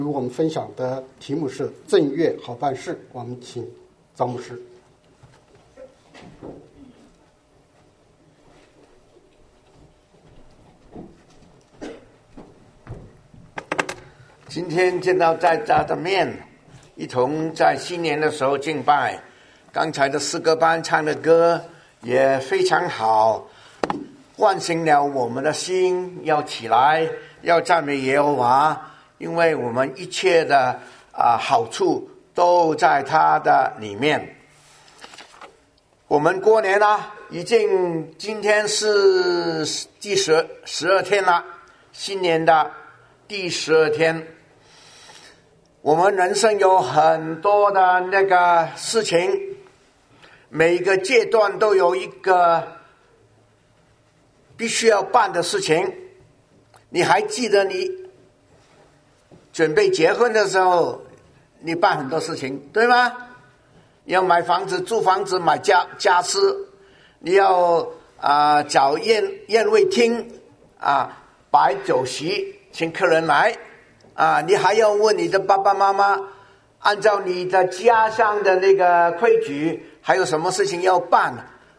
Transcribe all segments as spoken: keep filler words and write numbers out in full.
与我们分享的题目是正月好办事，我们请张牧师。 今天见到大家的面，一同在新年的时候敬拜，刚才的诗歌班唱的歌也非常好，唤醒了我们的心，要起来，要赞美耶和华，因为我们一切的啊、呃、好处都在他的里面。我们过年了，已经今天是第十十二天了，新年的第十二天。我们人生有很多的那个事情，每一个阶段都有一个必须要办的事情。你还记得你准备结婚的时候，你办很多事情，对吗？你要买房子、租房子、买家家私，你要啊、呃、找宴宴会厅啊，摆酒席，请客人来。啊，你还要问你的爸爸妈妈，按照你的家乡的那个规矩，还有什么事情要办？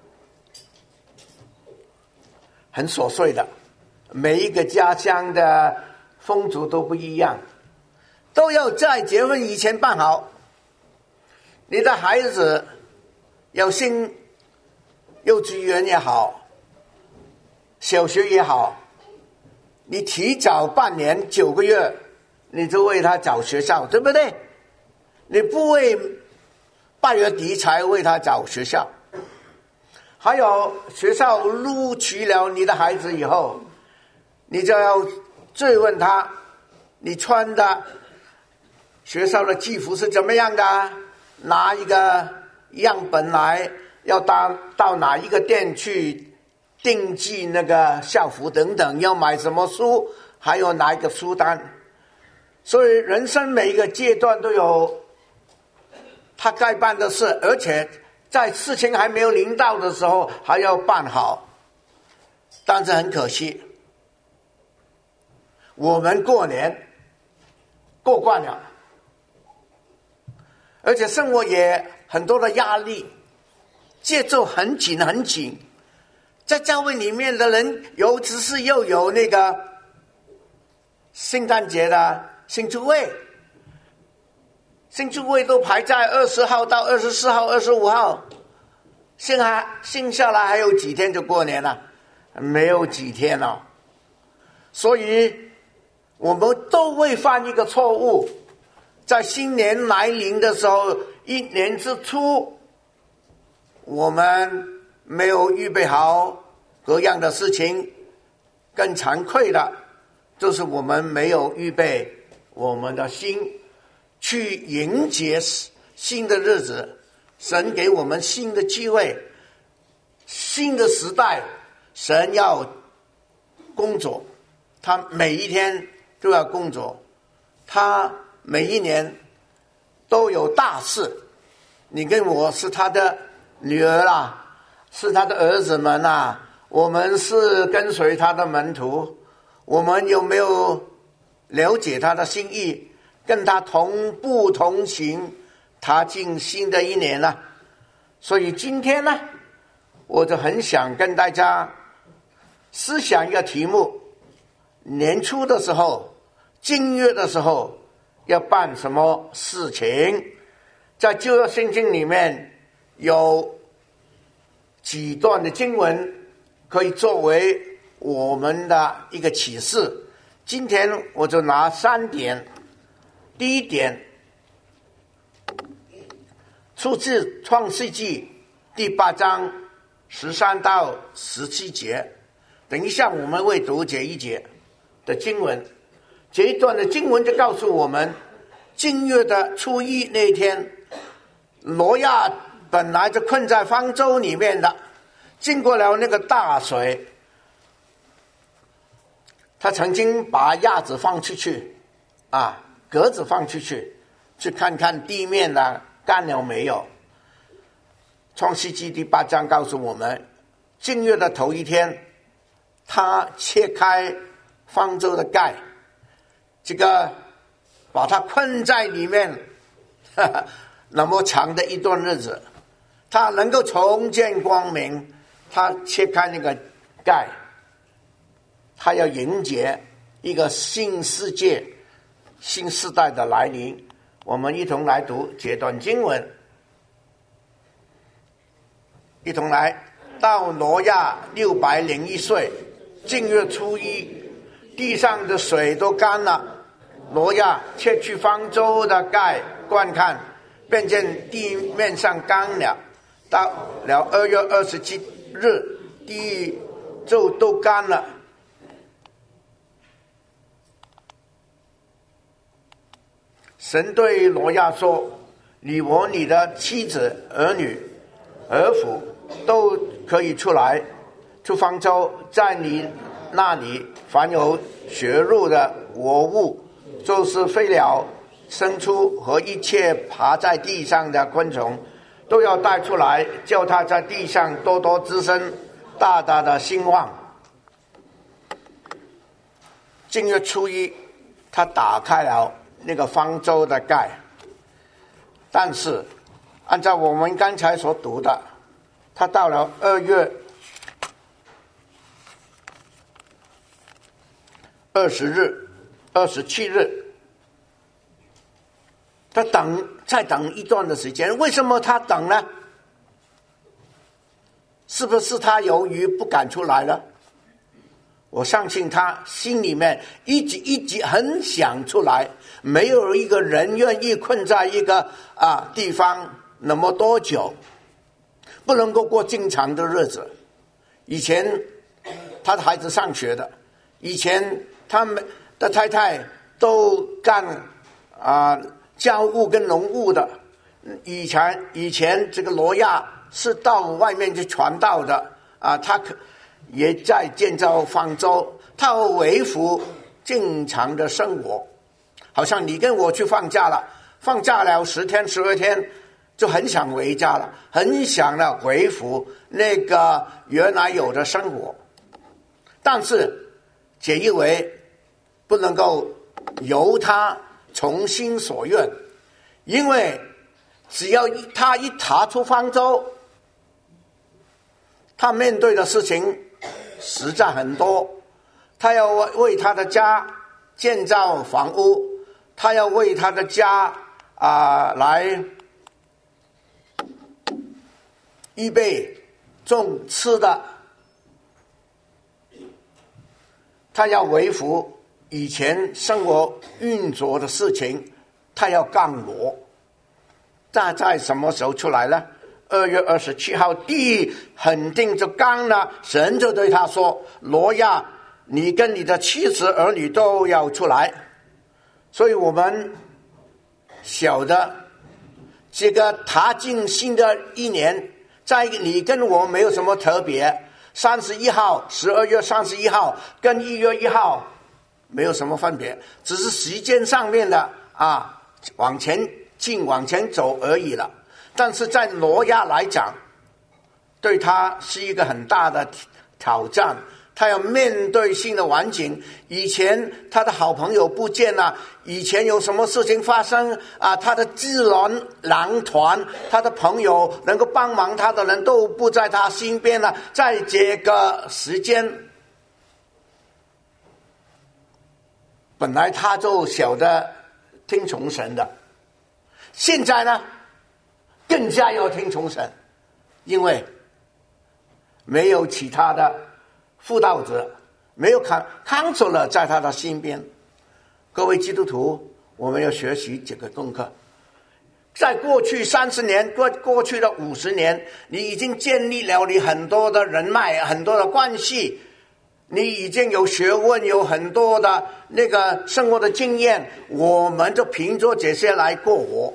很琐碎的，每一个家乡的风俗都不一样，都要在结婚以前办好。你的孩子要升幼稚园也好，小学也好，你提早半年九个月。你就为他找学校，对不对？你不为八月底才为他找学校。还有学校录取了你的孩子以后，你就要追问他，你穿的学校的制服是怎么样的？拿一个样本来，要到到哪一个店去订制那个校服等等，要买什么书，还有哪一个书单。所以人生每一个阶段都有他该办的事，而且在事情还没有临到的时候还要办好。但是很可惜，我们过年过惯了，而且生活也很多的压力，节奏很紧很紧。在教会里面的人，尤其是又有那个圣诞节的庆祝会，庆祝会都排在二十号到二十四号、二十五号，剩下剩下来还有几天就过年了，没有几天了。所以我们都会犯一个错误，在新年来临的时候，一年之初，我们没有预备好各样的事情，更惭愧的就是我们没有预备我们的心去迎接新的日子，神给我们新的机会，新的时代，神要工作，他每一天都要工作，他每一年都有大事。你跟我是他的女儿啦，是他的儿子们啦，我们是跟随他的门徒，我们有没有了解他的心意，跟他同步同行，踏进新的一年了。所以今天呢，我就很想跟大家思想一个题目，年初的时候，正月的时候要办什么事情。在旧约圣经里面有几段的经文可以作为我们的一个启示，今天我就拿三点。第一点，出自创世纪第八章十三到十七节。等一下我们会读这一节的经文，这一段的经文就告诉我们，正月的初一那天，挪亚本来就困在方舟里面的，经过了那个大水，他曾经把鸭子放出去啊，鸽子放出去，去看看地面的干了没有。创世纪第八章告诉我们，正月的头一天，他切开方舟的盖，这个把他困在里面呵呵那么长的一段日子，他能够重见光明，他切开那个盖，他要迎接一个新世界、新时代的来临。我们一同来读这段经文，一同来。到挪亚六百零一岁正月初一，地上的水都干了，挪亚切去方舟的盖观看，便见地面上干了。到了二月二十七日，地就都干了。神对挪亚说：你和你的妻子、儿女、儿妇都可以出来，出方舟，在你那里凡有血肉的活物，就是飞鸟、牲畜和一切爬在地上的昆虫，都要带出来，叫它在地上多多滋生，大大的兴旺。正月初一，他打开了那个方舟的盖，但是按照我们刚才所读的，他到了二月二十日、二十七日，他等再等一段的时间。为什么他等呢？是不是他由于不敢出来了？我相信他心里面一直一直很想出来，没有一个人愿意困在一个啊地方那么多久，不能够过正常的日子。以前他的孩子上学的，以前他们的太太都干啊家务跟农务的，以前以前这个挪亚是到外面去传道的啊，他可也在建造方舟，他要维护正常的生活。好像你跟我去放假了，放假了十天十二天，就很想回家了，很想呢恢复那个原来有的生活。但是这一回不能够由他从心所愿，因为只要他一踏出方舟，他面对的事情实在很多。他要为他的家建造房屋，他要为他的家啊、呃、来预备种吃的，他要维护以前生活运作的事情，他要干活。那在什么时候出来呢？二月二十七号，地肯定就干了。神就对他说：挪亚，你跟你的妻子儿女都要出来。所以我们晓得这个踏进新的一年，在你跟我没有什么特别。三十一号，十二月三十一号跟一月一号没有什么分别，只是时间上面的啊往前进往前走而已了。但是在挪亚来讲，对他是一个很大的挑战，他要面对新的环境。以前他的好朋友不见了，以前有什么事情发生啊？他的智囊狼团，他的朋友能够帮忙他的人都不在他身边了。在这个时间，本来他就晓得听从神的，现在呢更加要听从神，因为没有其他的辅导者，没有看 counselor 在他的身边。各位基督徒，我们要学习这个功课。在过去三十年，过过去的五十年，你已经建立了你很多的人脉，很多的关系，你已经有学问，有很多的那个生活的经验，我们就凭着这些来过活。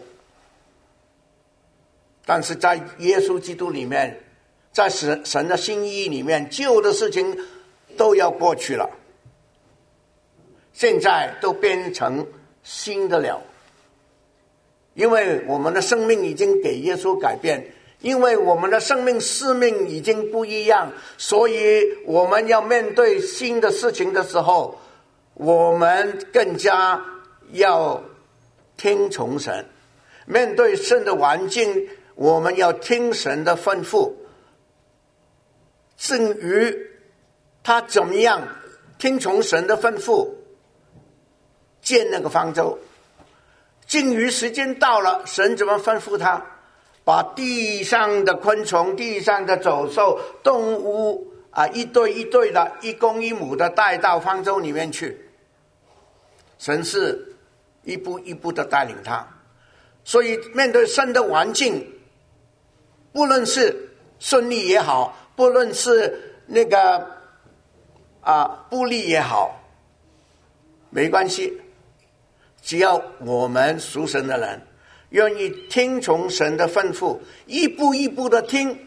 但是在耶稣基督里面，在神神的心意里面，旧的事情都要过去了，现在都变成新的了。因为我们的生命已经给耶稣改变，因为我们的生命使命已经不一样，所以我们要面对新的事情的时候，我们更加要听从神。面对神的环境，我们要听神的吩咐。至于他怎么样听从神的吩咐建那个方舟，至于时间到了，神怎么吩咐他把地上的昆虫、地上的走兽、动物啊，一对一对的、一公一母的带到方舟里面去。神是一步一步的带领他。所以面对神的环境，不论是顺利也好，不论是那个啊不利也好，没关系，只要我们属神的人愿意听从神的吩咐，一步一步的听。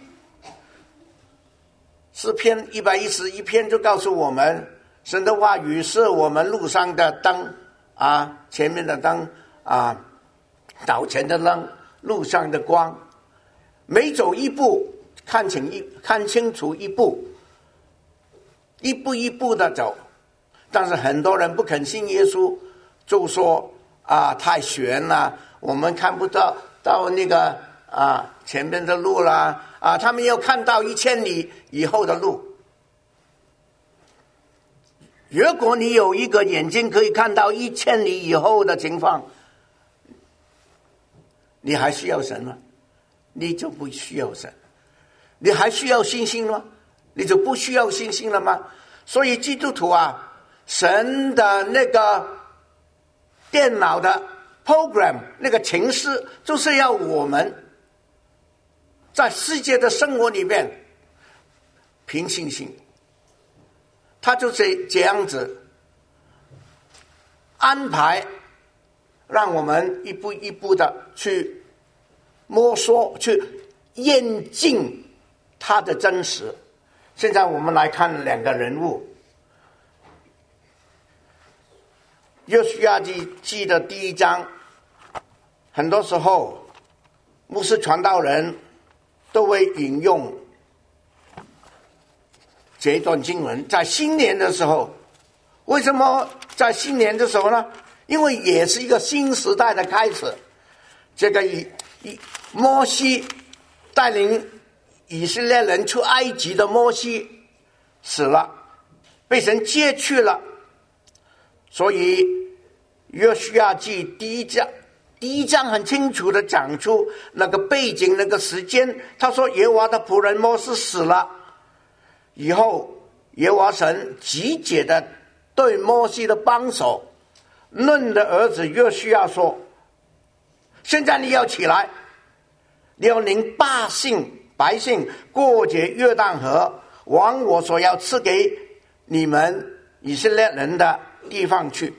诗篇一百一十一篇就告诉我们，神的话语是我们路上的灯啊，前面的灯啊，早前的灯，路上的光。每走一步，看清一看清楚一步，一步一步的走。但是很多人不肯信耶稣，就说啊太悬了，我们看不到到那个啊前面的路啦，啊他们要看到一千里以后的路。如果你有一个眼睛可以看到一千里以后的情况，你还需要神吗？你就不需要神。你还需要信心吗？你就不需要信心了吗？所以基督徒啊，神的那个电脑的 program 那个程式，就是要我们在世界的生活里面凭信心。他就是这样子安排，让我们一步一步的去摸索，去验证它的真实。现在我们来看两个人物。约书亚记记的第一章，很多时候牧师传道人都会引用这一段经文。在新年的时候，为什么在新年的时候呢？因为也是一个新时代的开始。这个以以摩西带领以色列人出埃及的摩西死了，被神接去了。所以约书亚记第一章第一章很清楚的讲出那个背景，那个时间。他说耶和华的仆人摩西死了以后，耶和华神极解的对摩西的帮手嫩的儿子约书亚说，现在你要起来，你要领百姓百姓过节约旦河，往我所要赐给你们以色列人的地方去。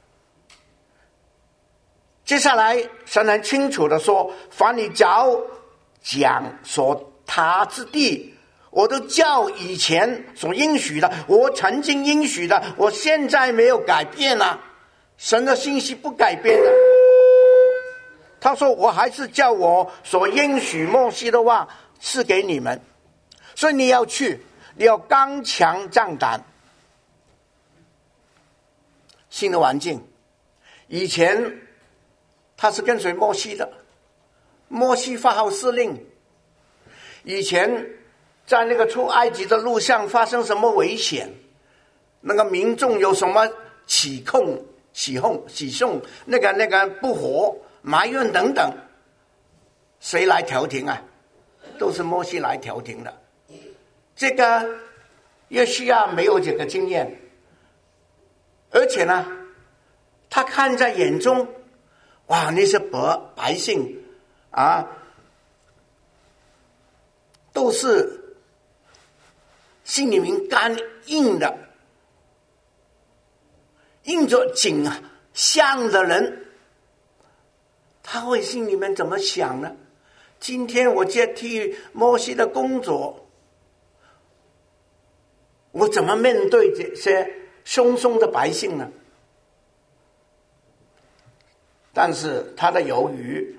接下来神很清楚的说，凡你脚讲所踏之地，我都叫以前所应许的，我曾经应许的，我现在没有改变啊。神的信息不改变的。他说我还是叫我所应许摩西的话赐给你们，所以你要去，你要刚强壮胆。新的环境，以前他是跟随摩西的，摩西发号施令。以前在那个出埃及的路上发生什么危险，那个民众有什么起控起哄起哄那个那个不和埋怨等等，谁来调停啊？都是摩西来调停的。这个约书亚没有这个经验，而且呢他看在眼中，哇，那些百百姓啊都是心里面干硬的，硬着颈项的人，他会心里面怎么想呢？今天我接替摩西的工作，我怎么面对这些凶凶的百姓呢？但是他的犹豫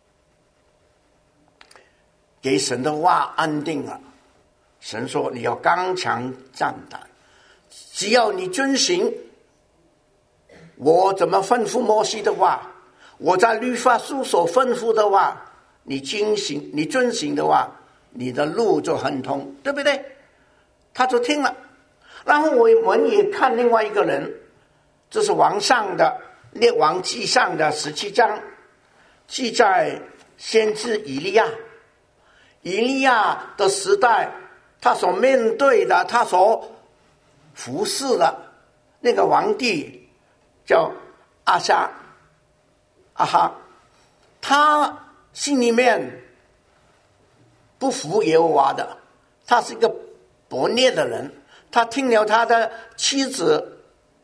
给神的话安定了。神说你要刚强壮胆，只要你遵行我怎么吩咐摩西的话， 我在律法书所吩咐的话，你遵行，你遵行的话，你的路就很通，对不对？他就听了。然后我们也看另外一个人，这是王上的列王记上的十七章，记载先知以利亚。以利亚的时代，他所面对的，他所服侍的那个皇帝叫阿夏阿哈，他心里面不服耶和华的，他是一个悖逆的人。他听了他的妻子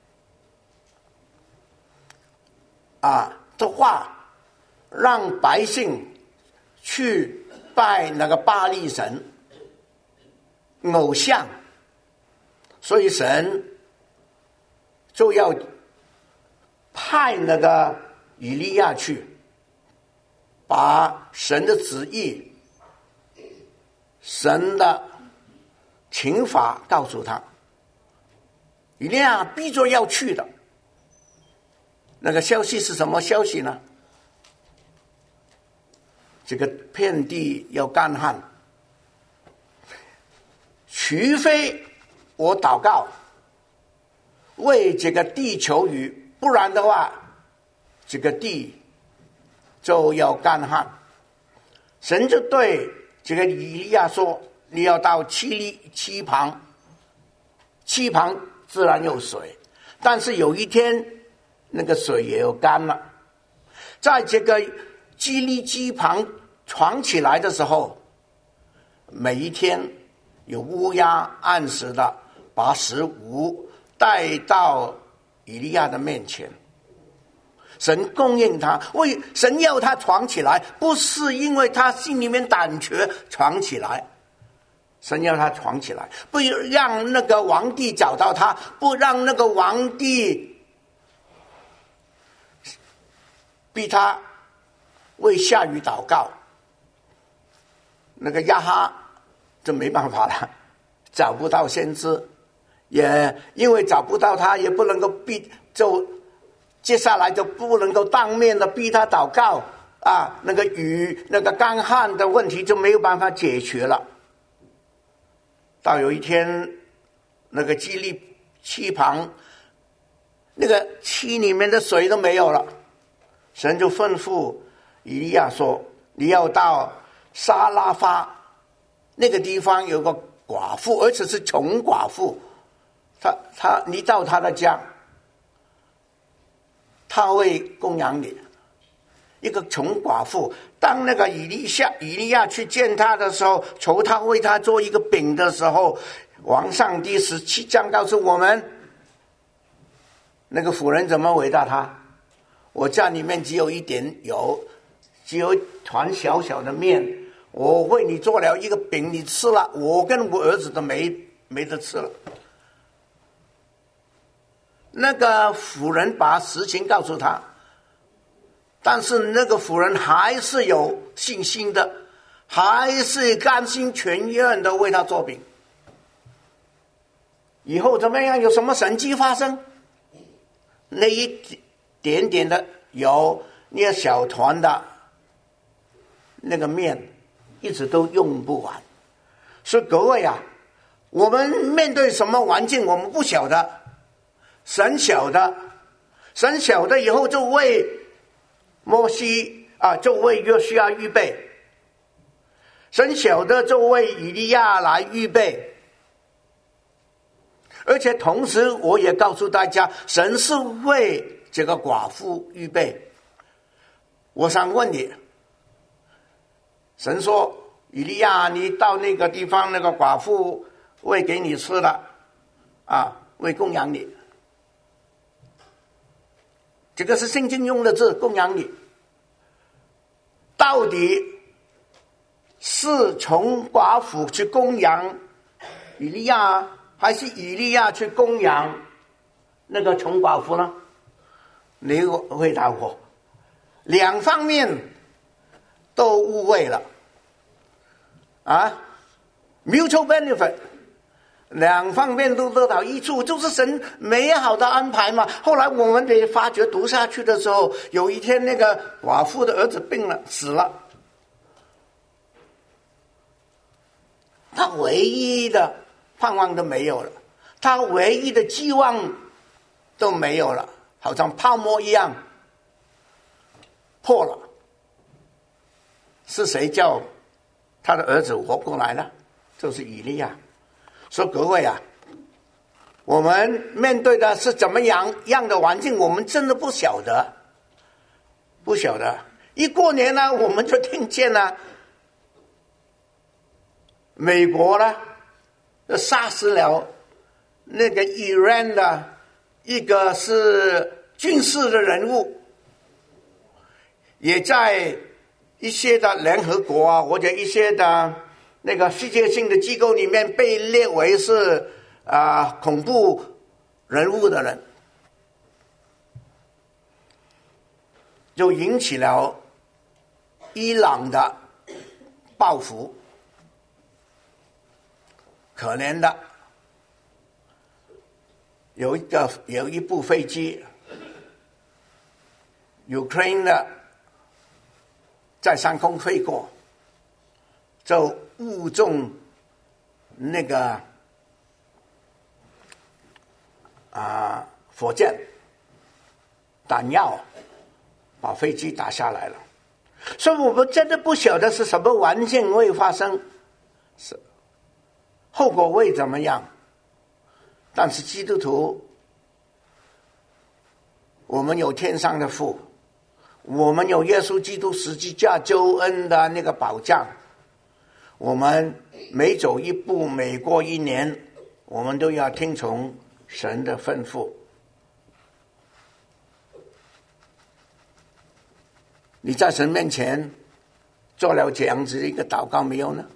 啊的话，让百姓去拜那个巴力神偶像，所以神就要派那个以利亚去把神的旨意、神的刑罚告诉他。以利亚逼着要去的。那个消息是什么消息呢？这个遍地要干旱，除非我祷告为这个地求雨，不然的话这个地就要干旱。神就对这个以利亚说，你要到七里七旁，七旁自然有水，但是有一天那个水也有干了。在这个基利基旁传起来的时候，每一天有乌鸦按时的把食物带到以利亚的面前，神供应他。为神要他传起来，不是因为他心里面胆怯传起来，神要他传起来，不让那个皇帝找到他，不让那个皇帝逼他为下雨祷告。那个亚哈就没办法了，找不到先知，也因为找不到他，也不能够逼，就接下来就不能够当面的逼他祷告啊，那个雨那个干旱的问题就没有办法解决了。到有一天，那个基利溪旁那个溪里面的水都没有了，神就吩咐以利亚说，你要到沙拉发那个地方，有个寡妇，而且是穷寡妇，他他你到他的家，他会供养你。一个穷寡妇，当那个以利夏以利亚去见他的时候，求他为他做一个饼的时候，王上第十七章告诉我们，那个妇人怎么回答他？我家里面只有一点油，只有一团小小的面，我为你做了一个饼，你吃了，我跟我儿子都没没得吃了。那个妇人把实情告诉他，但是那个妇人还是有信心的，还是甘心全愿的为他做饼。以后怎么样？有什么神迹发生？那一点点的油，那小团的那个面，一直都用不完。所以各位啊，我们面对什么环境，我们不晓得，神晓得，神晓得以后就为摩西啊，就为约书亚预备，神晓得就为以利亚来预备。而且同时我也告诉大家，神是为这个寡妇预备。我想问你，神说以利亚，你到那个地方，那个寡妇喂给你吃了啊，为供养你。这个是圣经用的字，供养你。到底是从寡妇去供养以利亚，还是以利亚去供养那个穷寡妇呢？你回答我，两方面都误会了啊 ，mutual benefit， 两方面都得到益处，就是神美好的安排嘛。后来我们得发觉读下去的时候，有一天那个寡妇的儿子病了，死了，他唯一的盼望都没有了，他唯一的寄望都没有了，好像泡沫一样破了。是谁叫他的儿子活过来了？就是以利亚。说各位啊，我们面对的是怎么样样的环境，我们真的不晓得，不晓得。一过年呢，我们就听见了美国呢杀死了那个伊朗的一个是军事的人物，也在一些的联合国啊，或者一些的那个世界性的机构里面被列为是啊、呃、恐怖人物的人，就引起了伊朗的报复。可怜的，有一个有一部飞机 ，Ukraine 的在上空飞过，就误中那个啊火箭弹药，把飞机打下来了。所以我们真的不晓得是什么环境会发生，是后果会怎么样。但是基督徒，我们有天上的父，我们有耶稣基督十字架救恩的那个保障，我们每走一步，每过一年，我们都要听从神的吩咐。你在神面前做了这样子一个祷告没有呢？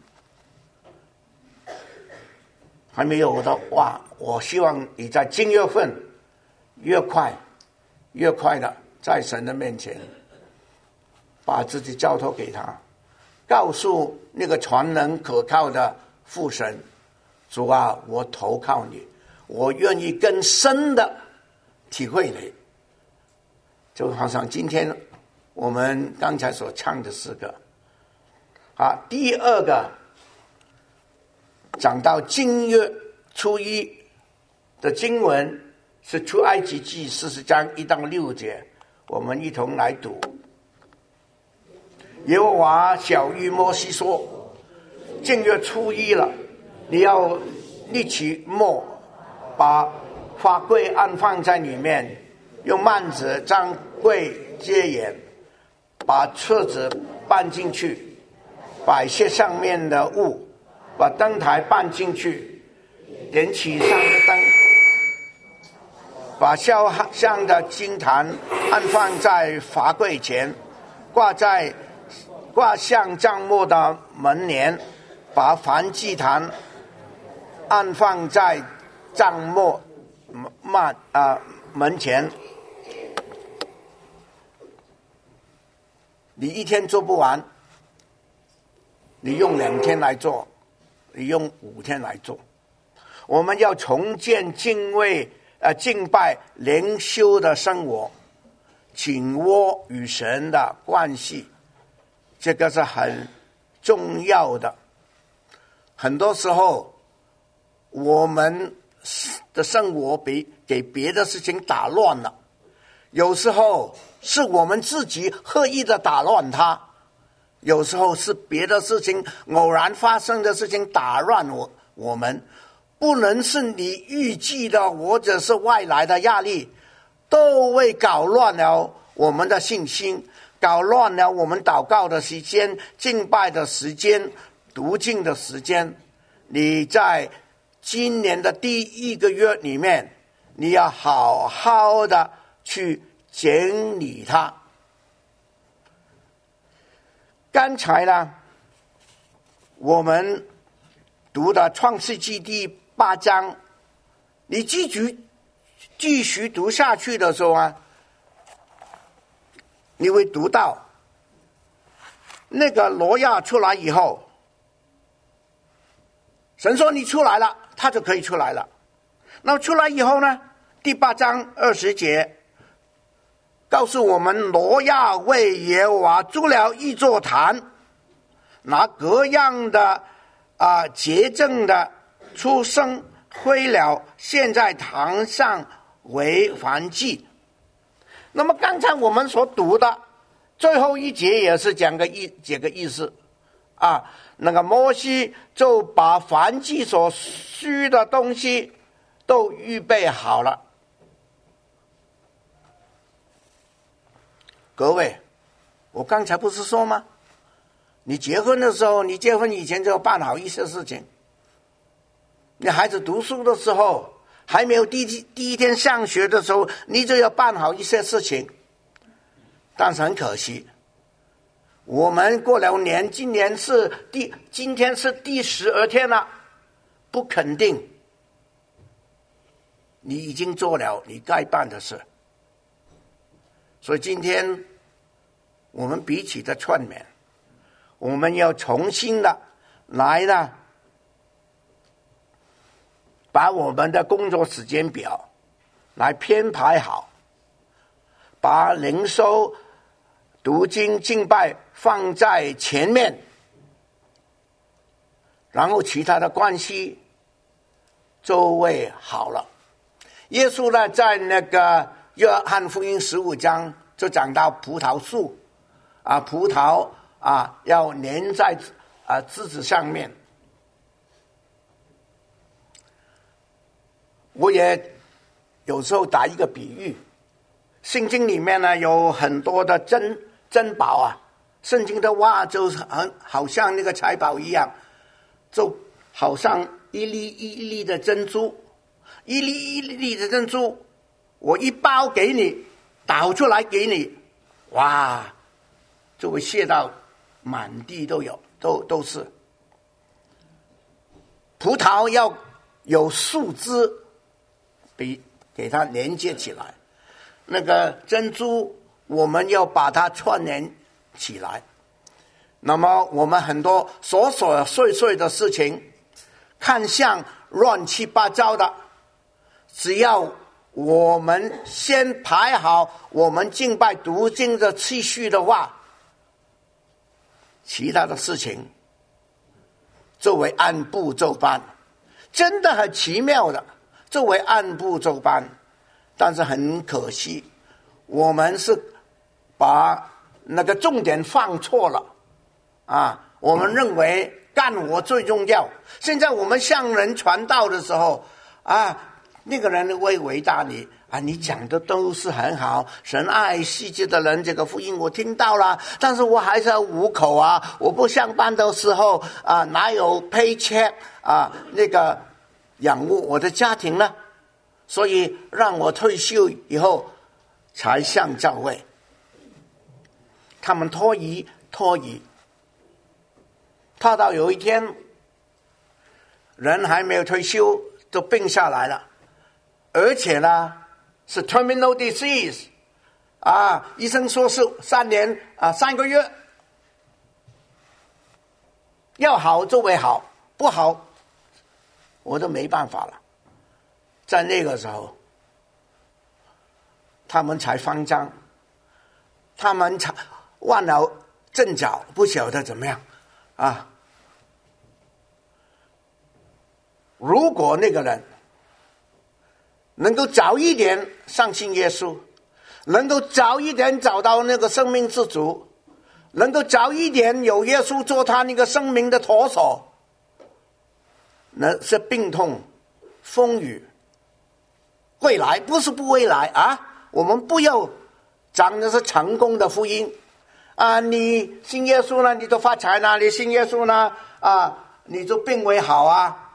还没有的话，我希望你在今月份越快越快的在神的面前把自己交托给他，告诉那个全能可靠的父神，主啊，我投靠你，我愿意更深的体会你。就好像今天我们刚才所唱的诗歌啊，第二个讲到正月初一的经文是出埃及记四十章一到六节，我们一同来读。耶和华晓谕摩西说，正月初一了，你要立起磨，把法柜安放在里面，用幔子将柜遮掩，把车子搬进去，摆卸上面的物，把灯台搬进去，点起上的灯，把烧香的金坛安放在法柜前，挂在挂向帐幕的门帘，把燔祭坛安放在帐幕门啊门前。你一天做不完，你用两天来做，你用五天来做。我们要重建敬畏呃敬拜灵修的生活，紧握与神的关系，这个是很重要的。很多时候我们的生活被给别的事情打乱了，有时候是我们自己刻意的打乱它，有时候是别的事情偶然发生的事情打乱我我们，不能是你预计的或者是外来的压力，都会搞乱了我们的信心，搞乱了我们祷告的时间、敬拜的时间、读经的时间。你在今年的第一个月里面，你要好好的去整理它。刚才呢，我们读的创世纪第八章，你继续继续读下去的时候啊，你会读到那个挪亚出来以后，神说你出来了， 他就可以出来了。那么出来以后呢，第八章二十节告诉我们，挪亚为耶和华筑了一座坛，拿各样的啊洁净的畜生灰了献在坛上为燔祭。那么刚才我们所读的最后一节也是讲个意这个意思啊，那个摩西就把燔祭所需的东西都预备好了。各位，我刚才不是说吗？你结婚的时候，你结婚以前就要办好一些事情。你孩子读书的时候，还没有第一第一天上学的时候，你就要办好一些事情。但是很可惜，我们过了年，今年是第今天是第十二天了，不肯定你已经做了你该办的事。所以今天我们彼此的劝勉，我们要重新的来呢，把我们的工作时间表来编排好，把灵修、读经、敬拜放在前面，然后其他的关系就会好了。耶稣呢，在那个约翰福音十五章就讲到葡萄树啊，葡萄啊要粘在啊枝子上面。我也有时候打一个比喻，圣经里面呢有很多的珍珍宝啊，圣经的话就很好像那个财宝一样，就好像一粒一粒的珍珠，一粒一粒的珍珠，我一包给你，倒出来给你，哇，就会卸到满地都有，都都是。葡萄要有树枝，比给它连接起来，那个珍珠我们要把它串联起来。那么我们很多琐琐碎碎的事情，看像乱七八糟的，只要我们先排好我们敬拜读经的次序的话，其他的事情就会按部就班，真的很奇妙的，就会按部就班。但是很可惜，我们是把那个重点放错了啊！我们认为干活最重要。现在我们向人传道的时候啊，那个人会回答你啊，你讲的都是很好，神爱世界的人，这个福音我听到了，但是我还是要糊口啊！我不上班的时候啊，哪有 paycheck 啊，那个养活我的家庭呢？所以让我退休以后才上教会。他们拖移拖移，拖到有一天人还没有退休就病下来了，而且呢是 terminal disease 啊，医生说是三年啊三个月，要好就会好，不好我都没办法了。在那个时候他们才慌张，他们才忘了阵脚，不晓得怎么样啊。如果那个人能够早一点相信耶稣，能够早一点找到那个生命之主，能够早一点有耶稣做他那个生命的舵手，那是病痛风雨会来，不是不会来啊！我们不要讲的是成功的福音啊！你信耶稣呢，你就发财了；你信耶稣呢，啊，你就病会好啊。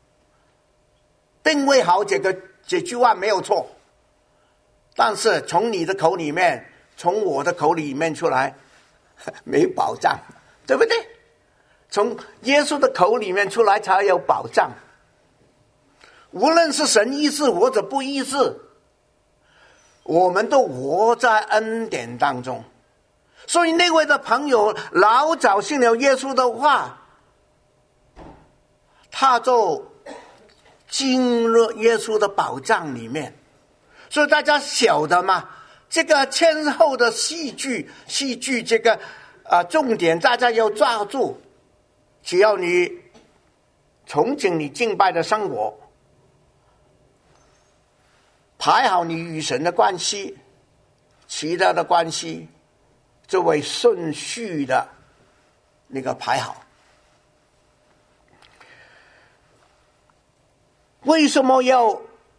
病会好这个这句话没有错，但是从你的口里面，从我的口里面出来，没保障，对不对？从耶稣的口里面出来才有保障。无论是神医治或者不医治，我们都活在恩典当中。所以那位的朋友老早信了耶稣的话，他就进入耶稣的宝藏里面。所以大家晓得吗？这个前后的戏剧，戏剧这个啊、呃、重点，大家要抓住。只要你憧憬你敬拜的生活，排好你与神的关系，其他的关系就会顺序的那个排好。为什么要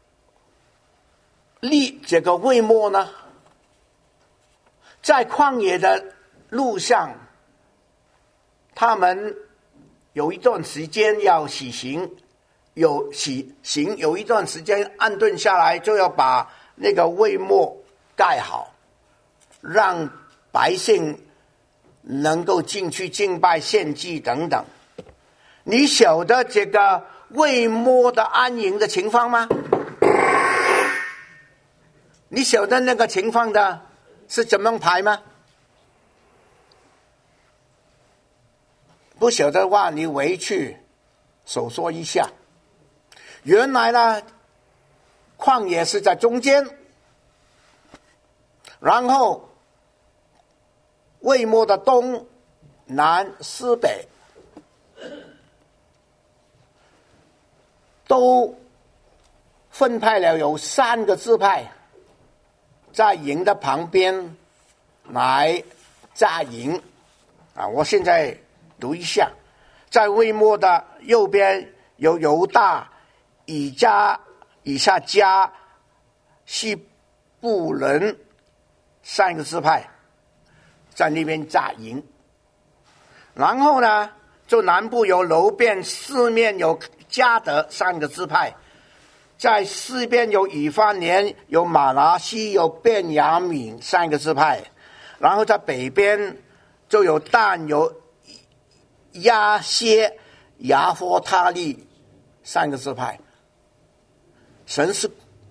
立这个会幕呢？在旷野的路上，他们有一段时间要洗行，有洗行有一段时间安顿下来，就要把那个会幕盖好，让百姓能够进去敬拜献祭等等。你晓得这个会幕的安营的情况吗？你晓得那个情况的是怎么排吗？不晓得的话，你回去搜索一下。原来呢，旷野是在中间，然后会幕的东南西北都分派了有三个支派，在营的旁边来扎营啊！我现在读一下，在会幕的右边有犹大、以加、以撒加、西布伦三个支派，在那边扎营。然后呢，就南部有流便，四面有迦得三个支派，在西边有以法莲、有马拿西、有便雅悯三个支派，然后在北边就有但、有亚歇、亚佛他利三个支派。神是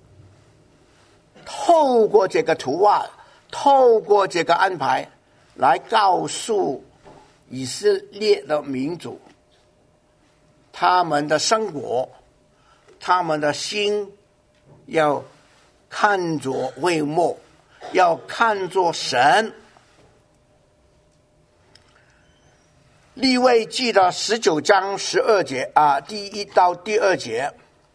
透过这个图画，透过这个安排来告诉以色列的民族，他们的生活，他们的心要看着会幕，要看着神。利未记的十九章十二节啊，第一到第二节，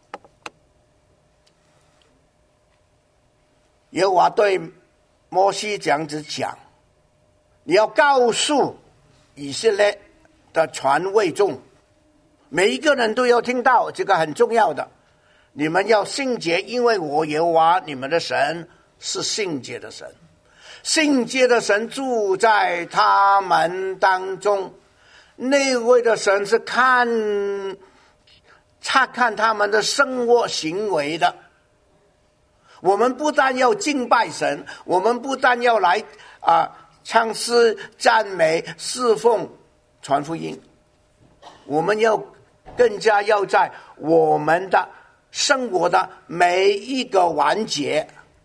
耶和华对摩西这样子讲：你要告诉以色列的全会众，每一个人都要听到，这个很重要的。你们要圣洁，因为我耶和华你们的神是圣洁的神，圣洁的神住在他们当中。那位的神是看察看他们的生活行为的。我们不但要敬拜神，我们不但要来啊唱诗赞美侍奉传福音，我们要更加要在我们的生活的每一个环节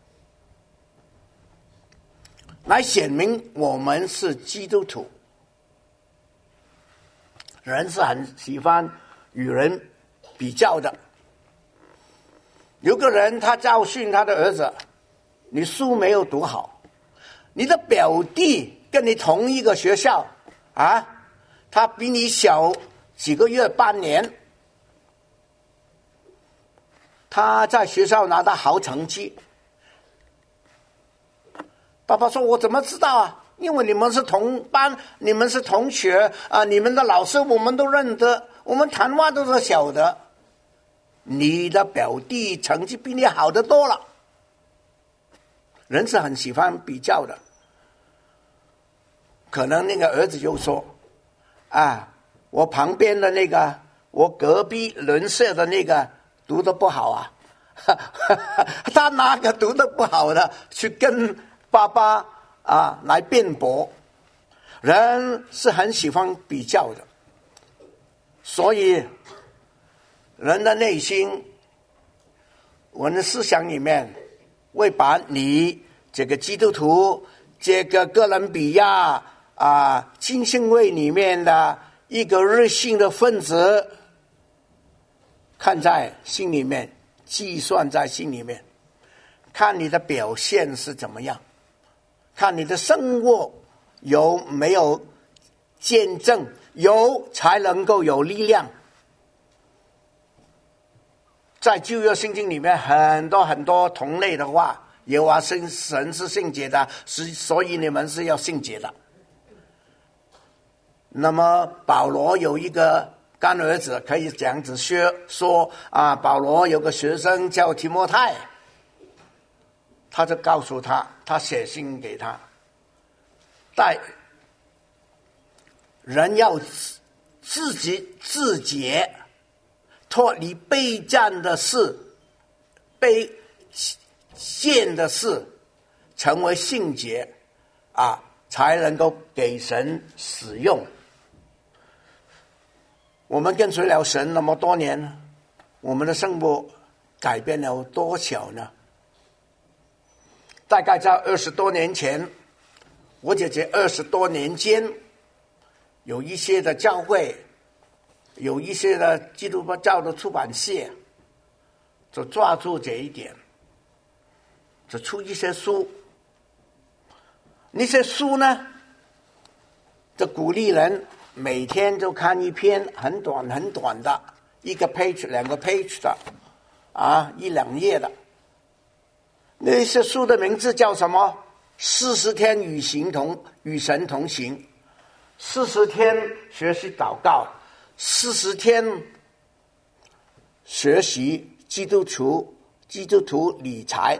来显明我们是基督徒。人是很喜欢与人比较的。有个人他教训他的儿子，你书没有读好，你的表弟跟你同一个学校啊，他比你小几个月半年，他在学校拿到好成绩。爸爸说，我怎么知道啊？因为你们是同班，你们是同学啊，你们的老师我们都认得，我们谈话都是晓得。你的表弟成绩比你好得多了。人是很喜欢比较的。可能那个儿子就说啊，我旁边的那个，我隔壁邻舍的那个读得不好啊，他拿个读得不好的去跟爸爸啊来辩驳。人是很喜欢比较的，所以人的内心，我们的思想里面会把你这个基督徒，这个哥伦比亚啊浸信会里面的一个热心的分子， 看在心里面，计算在心里面，看你的表现是怎么样，看你的生活有没有见证，有才能够有力量。在旧约圣经里面很多很多同类的话，耶和华神神是圣洁的，所以你们是要圣洁的。那么保罗有一个干儿子，可以这样子说说啊，保罗有个学生叫提摩太，他就告诉他，他写信给他，带人要自己自洁，脱离卑贱的事，卑贱的事，成为圣洁啊，才能够给神使用。我们跟随了神那么多年，我们的生活改变了多少呢？大概在二十多年前，我姐姐二十多年间，有一些的教会，有一些的基督教的出版社，就抓住这一点，就出一些书。那些书呢，就鼓励人每天就看一篇很短很短的，一个 page 两个 page 的啊，一两页的。那些书的名字叫什么？四十天与行同与神同行，四十天学习祷告，四十天学习基督徒基督徒理财，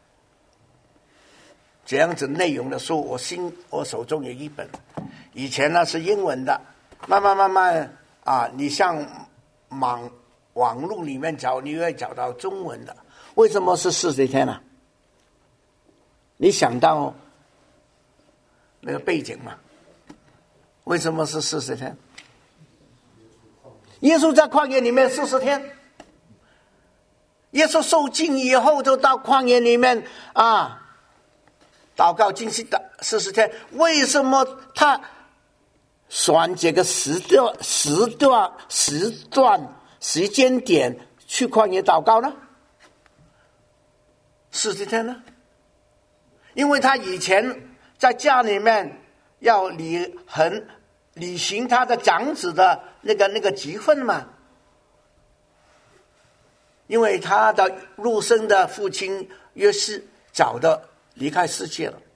这样子内容的书，我心我手中有一本。以前呢是英文的，慢慢慢慢啊，你像网网络里面找，你会找到中文的。为什么是四十天呢、啊？你想到那个背景吗？为什么是四十天？耶稣在旷野里面四十天，耶稣受尽以后就到旷野里面啊，祷告进行的四十天。为什么他选这个时段、时段、时段、时间点去旷野祷告呢？四十天呢？因为他以前在家里面要履行履行他的长子的那个那个职分嘛，因为他的肉身的父亲约瑟早的离开世界了，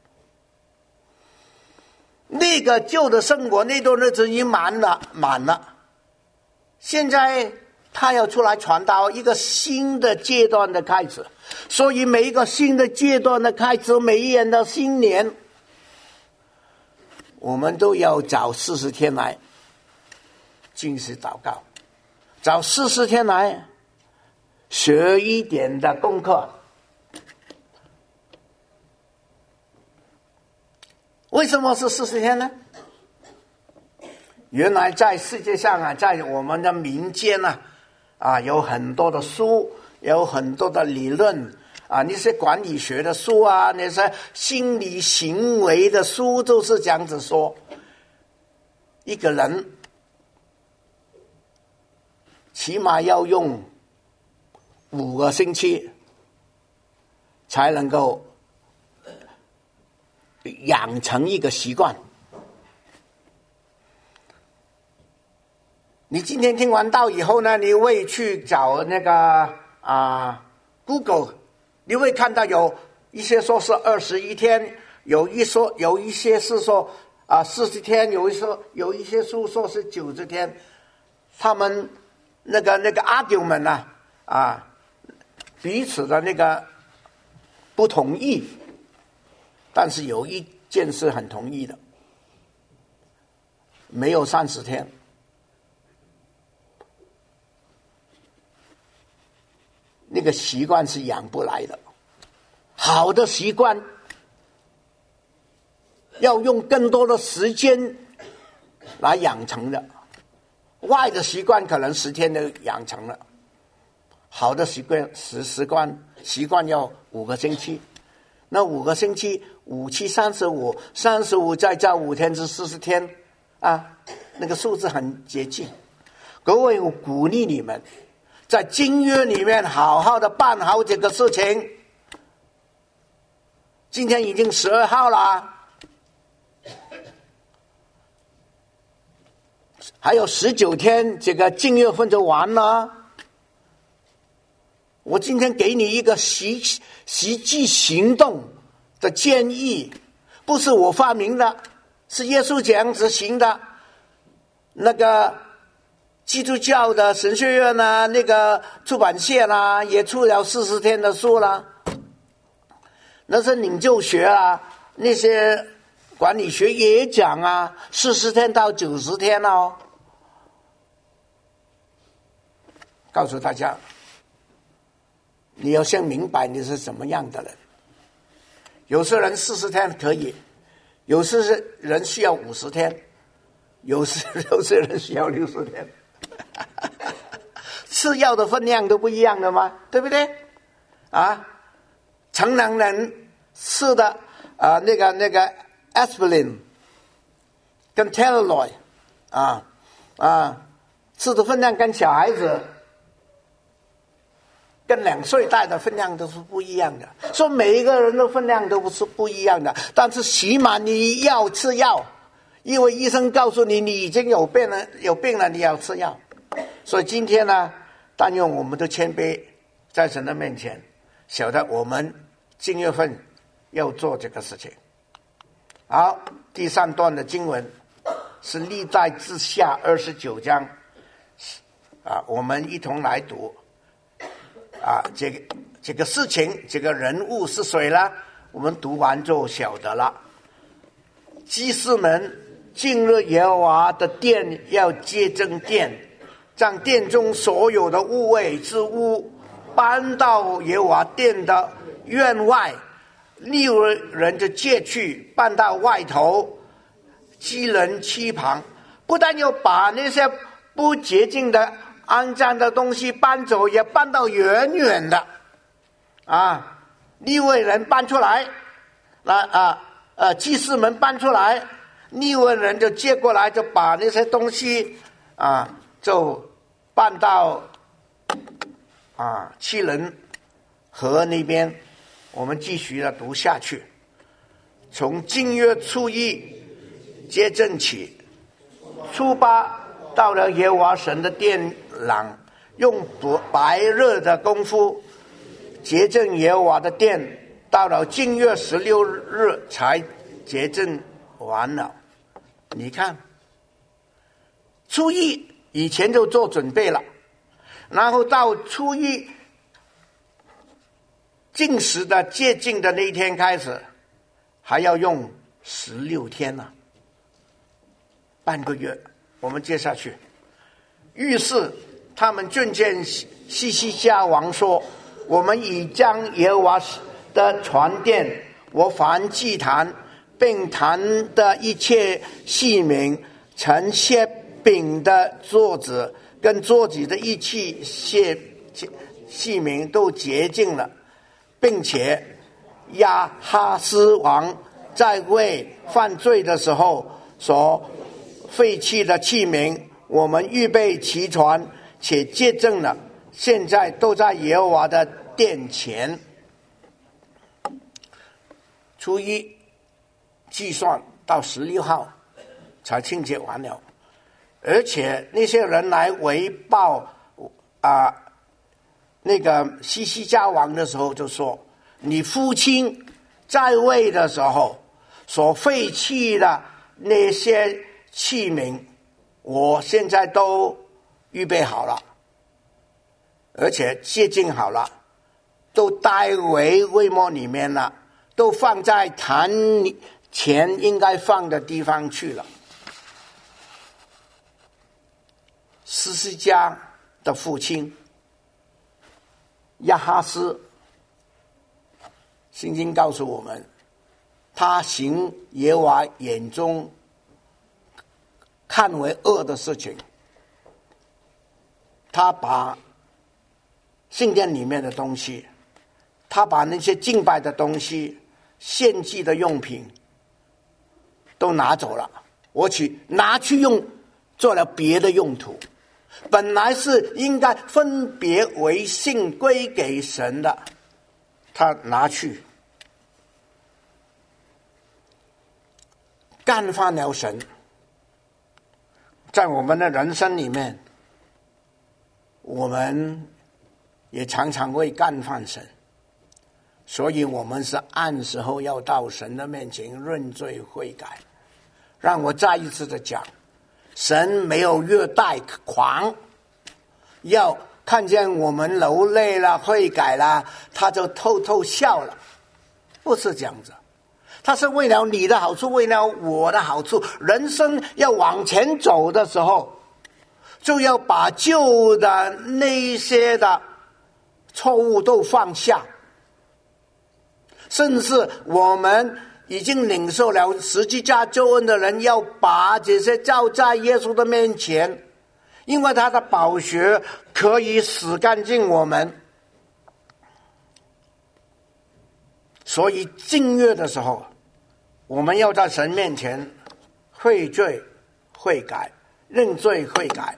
那个旧的生活那段日子已经满了满了，现在他要出来传道，一个新的阶段的开始。所以每一个新的阶段的开始，每一年的新年，我们都要找四十天来进行祷告，找四十天来学一点的功课。为什么是四十天呢？原来在世界上啊，在我们的民间啊，啊有很多的书，有很多的理论啊，那些管理学的书啊，那些心理行为的书，都是这样子说，一个人起码要用五个星期才能够养成一个习惯。你今天听完道以后呢，你会去找那个啊 Google， 你会看到有一些说是二十一天，有一说有一些是说啊四十天，有一说有一些书说是九十天，他们那个那个 argument 啊啊彼此的那个不同意，但是有一件事很同意的，没有三十天。那个习惯是养不来的，好的习惯要用更多的时间来养成的，坏的习惯可能十天就养成了，好的习惯习习惯习惯要五个星期，那五个星期五七三十五，三十五再加五天是四十天啊，那个数字很接近。各位，我鼓励你们， 在经约里面好好的办好这个事情。今天已经十二号了，还有十九天，这个净月份就完了。我今天给你一个实实际行动的建议，不是我发明的，是耶稣这样子行的。那个基督教的神学院啊，那个出版社啦、啊，也出了四十天的书啦。那是领袖学啊，那些管理学也讲啊，四十天到九十天哦。告诉大家，你要先明白你是什么样的人。有些人四十天可以，有些人需要五十天，有些有些人需要六十天。吃药的分量都不一样的嘛，对不对？啊，成年人吃的啊、呃、那个那个 aspirin 跟 Tylenol 啊啊吃的分量跟小孩子跟两岁大的分量都是不一样的，所以每一个人的分量都不是不一样的，但是起码你要吃药，因为医生告诉你你已经有病了，有病了你要吃药。所以今天呢，但愿我们的谦卑在神的面前，晓得我们净月份要做这个事情。好，第三段的经文是历代志下二十九章啊，我们一同来读啊，这个这个事情，这个人物是谁呢？我们读完就晓得了。祭司们进入耶和华的殿，要洁净殿，将殿中所有的污秽之物搬到耶和华殿的院外，利未人就借去搬到外头基人七旁，不但要把那些不洁净的肮脏的东西搬走，也搬到远远的啊，利未人搬出来，那啊呃祭司们搬出来，利未人就接过来，就把那些东西啊就搬到啊七人河那边。我们继续的读下去，从正月初一接正起，初八到了耶和华神的殿廊，用白日的功夫洁净耶和华的殿，到了正月十六日才洁净完了。你看，初一以前就做准备了，然后到初一禁食的接近的那一天开始，还要用十六天呢、啊，半个月。我们接下去，于是他们觐见西西家王说：“我们已将耶和华的传殿、我凡祭坛并坛的一切器皿、盛馅饼的桌子跟桌子的一切器器皿都洁净了。”并且亚哈斯王在位犯罪的时候所废弃的器皿，我们预备齐全且洁净了，现在都在耶和华的殿前。初一计算到十六号才清洁完了，而且那些人来围报啊。那个西西家王的时候就说，你父亲在位的时候所废弃的那些器皿，我现在都预备好了，而且洁净好了，都带回会幕里面了，都放在坛前应该放的地方去了。西西家的父亲亚哈斯，圣经告诉我们，他行耶和华眼中看为恶的事情，他把圣殿里面的东西，他把那些敬拜的东西、献祭的用品都拿走了，我去拿去用做了别的用途本来是应该分别为圣归给神的，他拿去干犯了神。在我们的人生里面，我们也常常会干犯神，所以我们是按时候要到神的面前认罪悔改。让我再一次的讲，神没有虐待狂，要看见我们流泪了悔改了，他就偷偷笑了，不是这样子。他是为了你的好处，为了我的好处。人生要往前走的时候，就要把旧的那些的错误都放下，甚至我们已经领受了十字架救恩的人，要把这些交在耶稣的面前，因为他的宝血可以洗干净我们。所以进约的时候，我们要在神面前悔罪悔改，认罪悔改。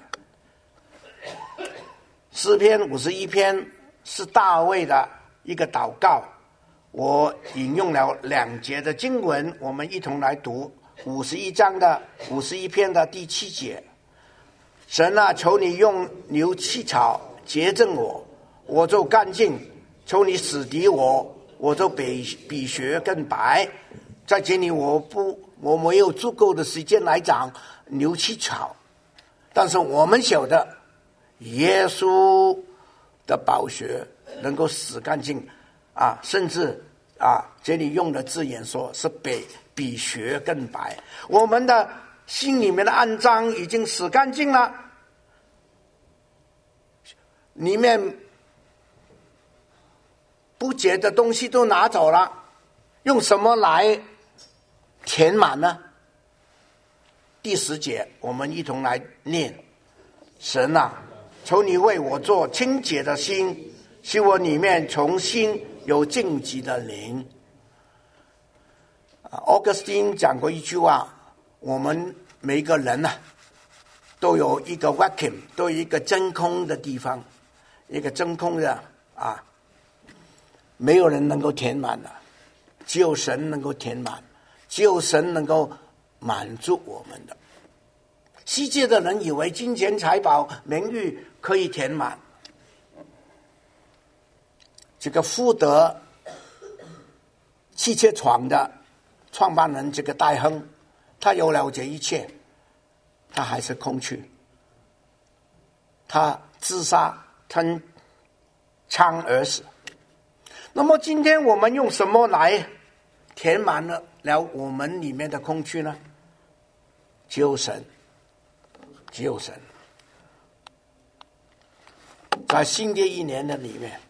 诗篇五十一篇是大卫的一个祷告，我引用了两节的经文，我们一同来读五十一章的五十一篇的第七节。神啊，求你用牛膝草洁净我，我就干净；求你洗涤我，我就比比雪更白。在这里我不我没有足够的时间来讲牛膝草，但是我们晓得耶稣的宝血能够洗干净啊，甚至啊，这里用的字眼说是比比雪更白。我们的心里面的肮脏已经洗干净了，里面不洁的东西都拿走了，用什么来填满呢？第十节我们一同来念：神啊，求你为我做清洁的心，使我里面重新有荆棘的灵。Augustine 讲过一句话，我们每一个人啊，都有一个 vacuum， 都有一个真空的地方，一个真空的啊，没有人能够填满的，只有神能够填满，只有神能够满足我们的。世界的人以为金钱财宝名誉可以填满，这个富德汽车厂的创办人这个戴亨，他有了这一切，他还是空虚，他自杀吞枪而死。那么今天我们用什么来填满了了我们里面的空虚呢？只有神，只有神。在新的一年的里面，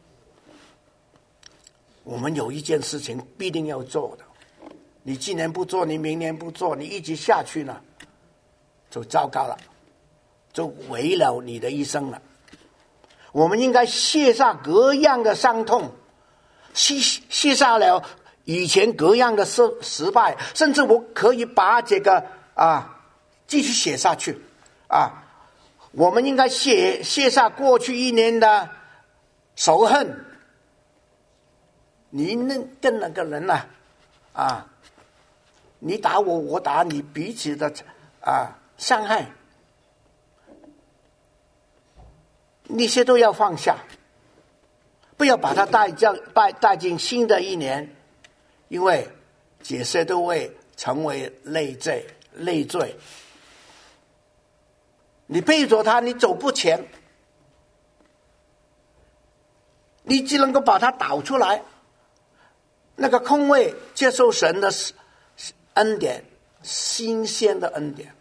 我们有一件事情必定要做的，你今年不做，你明年不做，你一直下去呢，就糟糕了，就毁了你的一生了。我们应该卸下各样的伤痛，卸卸下了以前各样的失失败，甚至我可以把这个啊继续写下去啊。我们应该卸卸下过去一年的仇恨，你那跟那个人啊啊，你打我，我打你，彼此的啊伤害，那些都要放下，不要把它带进带带进新的一年，因为这些都会成为累赘累赘。你背着他，你走不前，你只能够把它导出来，那个空位接受神的恩典，新鲜的恩典。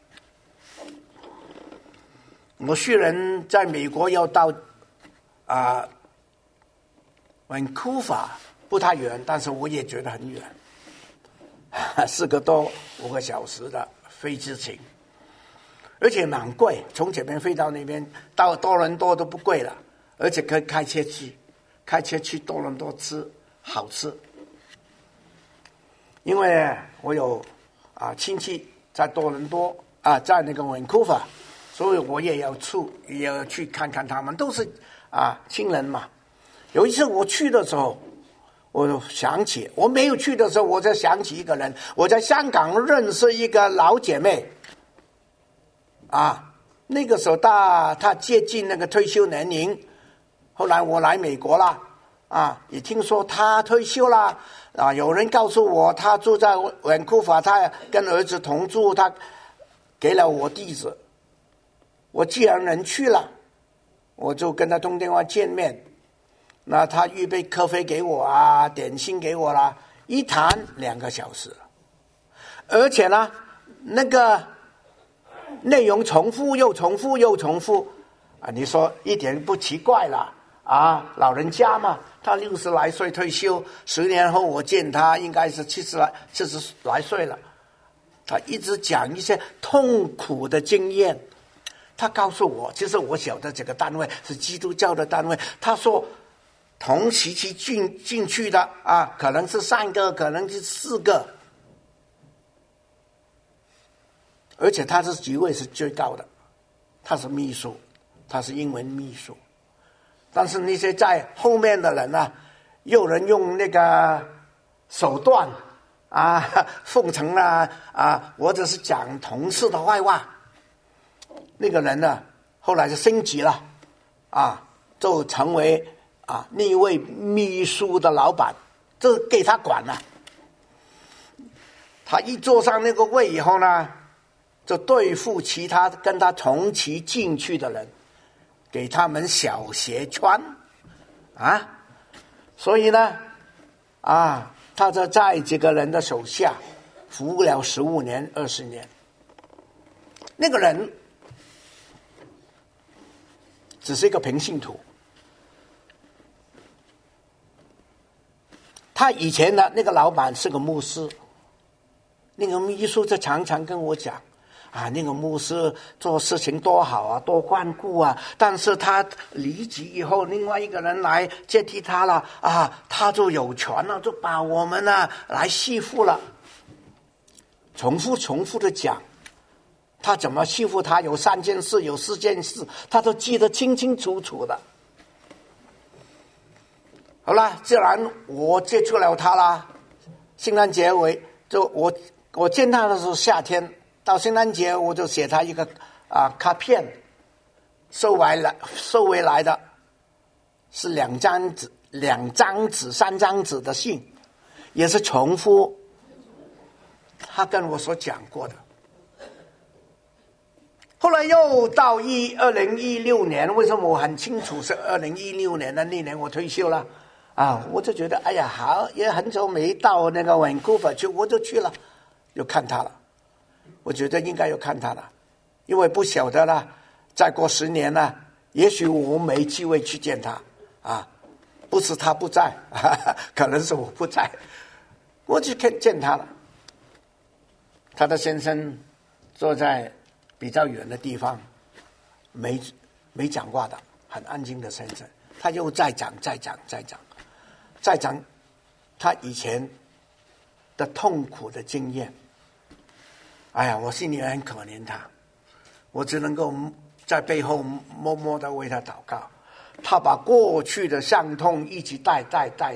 我虽然在美国要到啊Vancouver不太远，但是我也觉得很远，四个多五个小时的飞机程，而且蛮贵，从这边飞到那边，到多伦多都不贵了，而且可以开车去，开车去多伦多吃好吃。因为我有啊亲戚在多伦多啊，在那个Vancouver 所以我也要去，也要去看看他们，都是啊亲人嘛。有一次我去的时候，我想起我没有去的时候，我就想起一个人，我在香港认识一个老姐妹，啊，那个时候她她接近那个退休年龄，后来我来美国了，啊，也听说她退休了，啊，有人告诉我她住在温哥华，她跟儿子同住，她给了我地址，我既然能去了，我就跟她通电话见面。那他预备咖啡给我啊，点心给我啦，一谈两个小时，而且呢，那个内容重复又重复又重复啊！你说一点不奇怪啦啊？老人家嘛，他六十来岁退休，十年后我见他应该是七十来七十来岁了。他一直讲一些痛苦的经验，他告诉我，其实我晓得这个单位是基督教的单位，他说。同时期进进去的啊，可能是三个，可能是四个，而且他是职位是最高的，他是秘书，他是英文秘书。但是那些在后面的人呢、啊，有人用那个手段啊，奉承啊啊，或者是讲同事的坏话，那个人呢，后来就升级了啊，就成为。啊，那位秘书的老板，这给他管了。他一坐上那个位以后呢，就对付其他跟他同期进去的人，给他们小鞋穿，啊，所以呢，啊，他就在这个人的手下服务了十五年、二十年。那个人只是一个平信徒。他以前的那个老板是个牧师，那个秘书就常常跟我讲啊，那个牧师做事情多好啊，多关顾啊，但是他离职以后，另外一个人来接替他了啊，他就有权了，就把我们呢来欺负了。重复重复的讲，他怎么欺负他，有三件事，有四件事，他都记得清清楚楚的。好了，既然我接触了他啦，圣诞节为就我我见他的时候夏天，到圣诞节我就写他一个啊卡片，收回来收回来的是两张纸两张纸三张纸的信，也是重复他跟我所讲过的。后来又到一二零一六年，为什么我很清楚是二零一六年的那年我退休了？啊，我就觉得哎呀，好，也很久没到那个温哥华去，我就去了，又看他了。我觉得应该要看他了，因为不晓得了，再过十年了，也许我没机会去见他啊，不是他不在，哈哈，可能是我不在，我去看见他了。他的先生坐在比较远的地方，没没讲话的，很安静的先生，他又再讲再讲再讲。再讲他以前的痛苦的经验，哎呀，我心里很可怜他，我只能够在背后默默的为他祷告。他把过去的伤痛一直带带带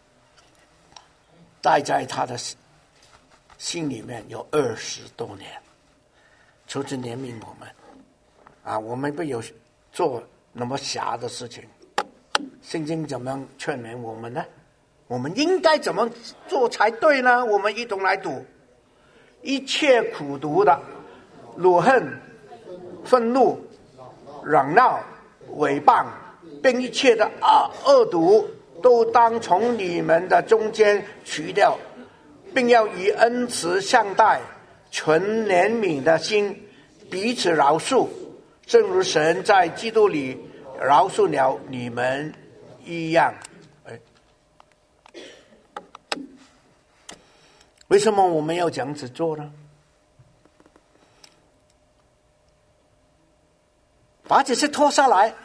带在他的心里面有二十多年。求主怜悯我们啊！我们不有做那么狭的事情。圣经怎么样劝勉我们呢？我们应该怎么做才对呢？我们一同来读：一切苦毒的、辱恨、愤怒、嚷闹、诽谤，并一切的恶恶毒，都当从你们的中间除掉，并要以恩慈相待，存怜悯的心，彼此饶恕，正如神在基督里饶恕了你们一样。哎，为什么我们要这样子做呢？把这些拖下来，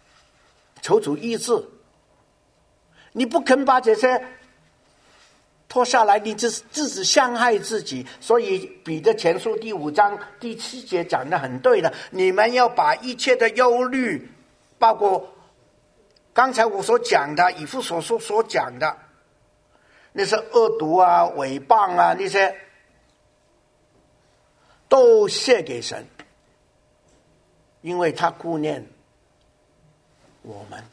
求主医治。你不肯把这些脱下来，你自自己伤害自己。所以彼得前书第五章第七节讲得很对的，你们要把一切的忧虑，包括刚才我所讲的以弗所书所讲的那些恶毒啊、诽谤啊，那些都卸给神，因为他顾念我们，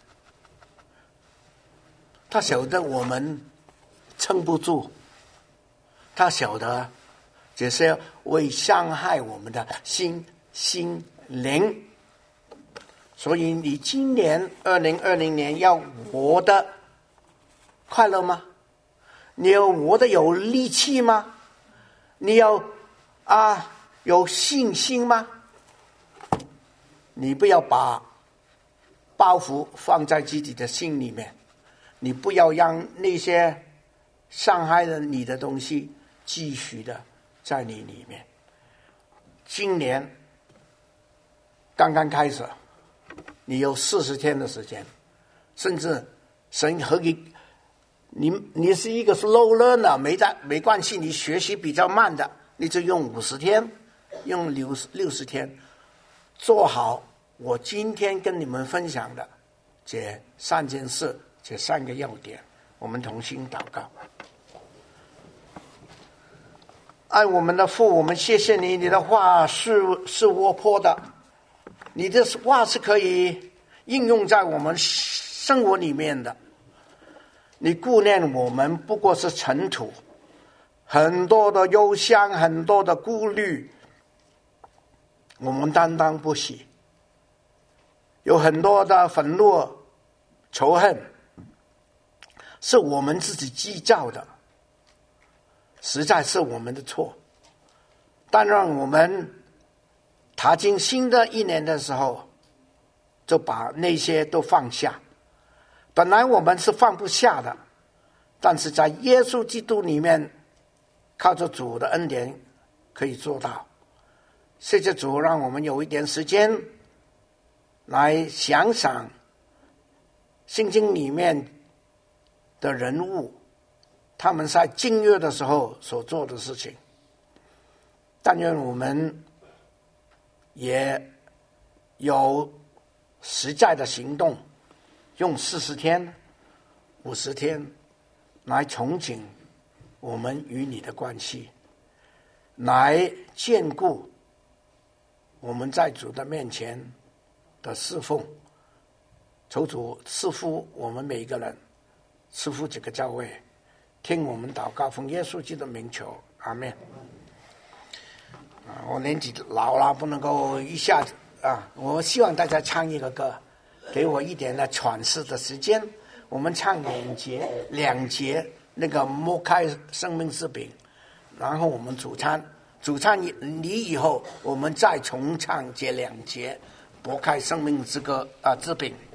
他晓得我们撑不住，他晓得这是会伤害我们的心心灵。所以你今年二零二零年要活得快乐吗？你要活得有力气吗？你要啊有信心吗？你不要把包袱放在自己的心里面，你不要让那些伤害了你的东西继续的在你里面。今年刚刚开始，你有四十天的时间，甚至神可以，你你是一个 slow learner， 没在没关系，你学习比较慢的，你就用五十天，用六六十天，做好我今天跟你们分享的这三件事，这三个要点。我们同心祷告。爱我们的父，我们谢谢你，你的话是是活泼的，你的话是可以应用在我们生活里面的。你顾念我们不过是尘土，很多的忧伤，很多的顾虑，我们担当不起，有很多的愤怒仇恨是我们自己制造的，实在是我们的错。但让我们踏进新的一年的时候，就把那些都放下。本来我们是放不下的，但是在耶稣基督里面，靠着主的恩典可以做到。谢谢主，让我们有一点时间来想想圣经里面的人物，他们在经历的时候所做的事情。但愿我们也有实在的行动，用四十天、五十天来重整我们与你的关系，来兼顾我们在主的面前的侍奉。求主赐福我们每一个人，赐福这个教会，听我们祷告，奉耶稣基督的名求，阿们。啊，我年纪老了，不能够一下子啊！我希望大家唱一个歌，给我一点的喘息的时间。我们唱两节，两节那个擘开生命之饼，然后我们主餐，主餐你以后，我们再重唱这两节，擘开生命之歌啊之饼。